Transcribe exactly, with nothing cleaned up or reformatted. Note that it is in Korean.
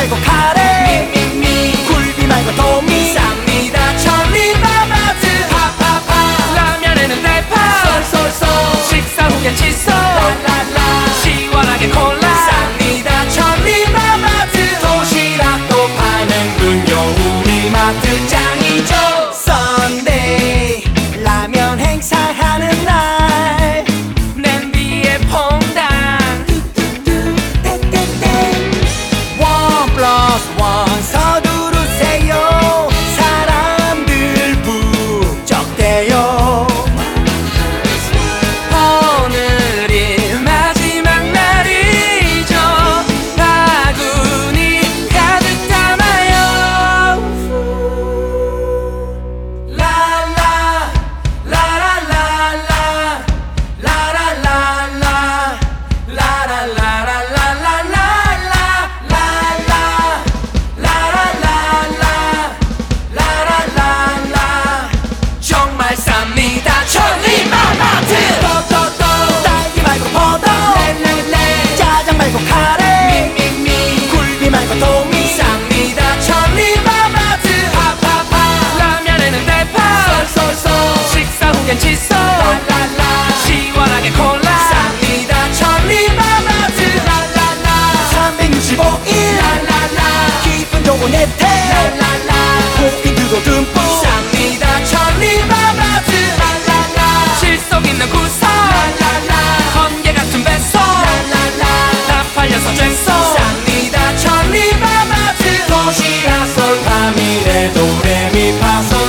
말고 카레 미미미 굴비 말고 도미 쌉니다 천리마마트 하하하 라면에는 대파 쏠쏠쏠 식사 후엔 칫솔 랄랄라 시원하게 콜라 쌉니다 천리마마트 도시락도 파는군요 우리 마트 짱이죠 썬데이 라면 행사하는 날 냄비에 퐁당 뚜뚜뚜 땡땡땡 원 플러스 원 서두르세요 사람들 부쩍대요 오늘이 마지막 날이죠 바구니 가득 담아요 라라 라라라라 라라라라 라라라라라라라라라라라라라라 라라라라 정말 쌉니다 천리마마트 또또또 딸기 말고 포도 렐렐렐 짜장 말고 카레 미미미 굴비 말고 도미 쌉니다 천리마마트 하하하 라면에는 대파 쏠쏠쏠 식사 후엔 칫솔 랄랄라 시원하게 콜라 쌉니다 천리마마트 랄랄라 삼백육십오 일 랄랄라 기분 좋은 혜택 랄랄라 포인트도 듬뿍 쌉니다 천리마마트 랄랄라 실속 있는 구성 랄랄라 번개 같은 배송 랄랄라 다 팔려서 쟁송 쌉니다 천리마마트 도시락 솔파미레 도레미파솔